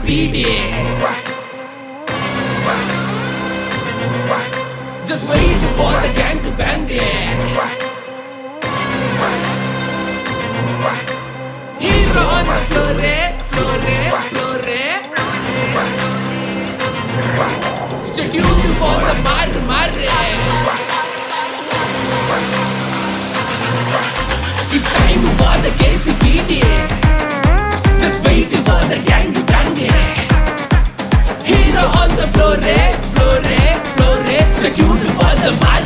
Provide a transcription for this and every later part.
KCPD. Just wait for the gang to bang it. Hero on the floor, floor, floor. Stay tuned for the mar. It's time for the KCPD. Just wait for the gang to bang it. Hero on the floor, floor. Stay tuned for the mar.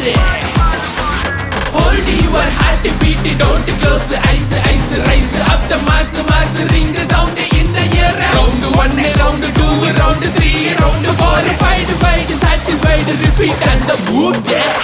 Hold your heart beat, don't close the eyes. Rise up the mass, ring sound in the air. Round 1, round 2, round 3, round 4, fight, satisfied, repeat and the mood.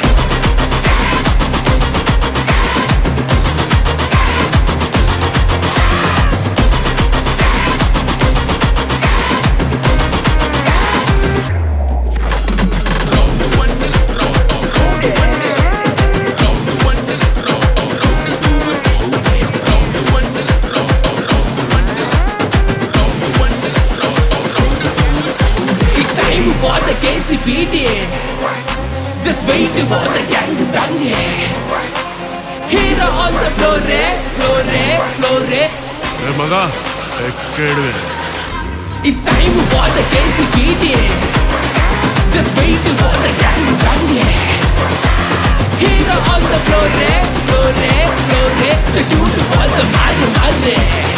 For the KCPD, just wait for the gang to bang it. Hero on the floor, floor. ಮಗ ಕೇಳಿದೆ. It's time for the KCPD. Just wait for the gang to bang it. Hero on the floor, floor. Stay tuned for the mar.